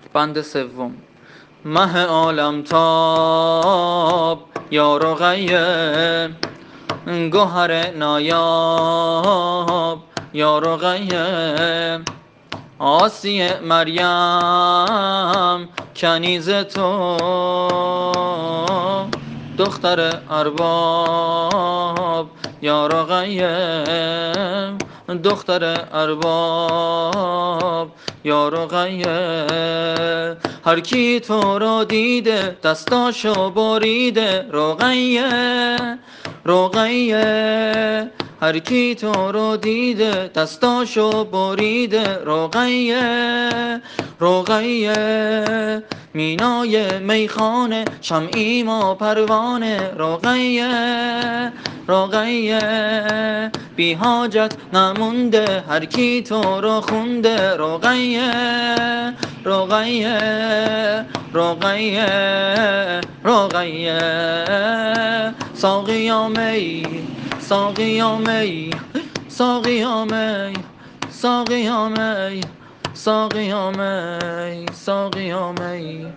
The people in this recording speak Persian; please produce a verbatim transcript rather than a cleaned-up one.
بند سوم. مه عالم تاب یا رقیه، گوهر نایاب یا رقیه، آسی مریم کنیز تو، دختر ارباب یا رقیه، دختر ارباب یا رقیه. هر کی تو رو دیده دستاشو بریده رقیه، رقیه. هر کی تو رو دیده دستاشو بریده رقیه، رقیه. مینای میخانه شمعیم و پروانه رقیه، رقیه. بی حاجت نمونده هر کی تو رو خونده رقیه، رقیه، رقیه، رقیه. ساقیا می، ساقیا می، ساقیا می، ساقیا می، ساقیا می، ساقیا می.